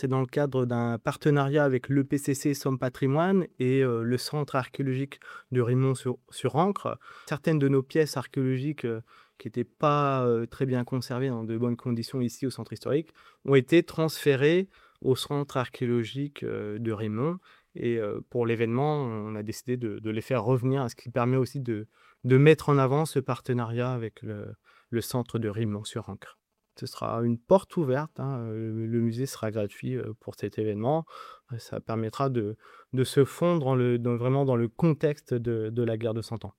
C'est dans le cadre d'un partenariat avec l'EPCC Somme Patrimoine et le centre archéologique de Rimont-sur-Ancre. Certaines de nos pièces archéologiques, qui étaient pas, très bien conservées dans de bonnes conditions ici au centre historique, ont été transférées au centre archéologique, de Rimont et pour l'événement, on a décidé de les faire revenir, ce qui permet aussi de mettre en avant ce partenariat avec le centre de Rimont-sur-Ancre. Ce sera une porte ouverte, hein, le musée sera gratuit, pour cet événement. Ça permettra de se fondre dans vraiment dans le contexte de la guerre de 100 ans.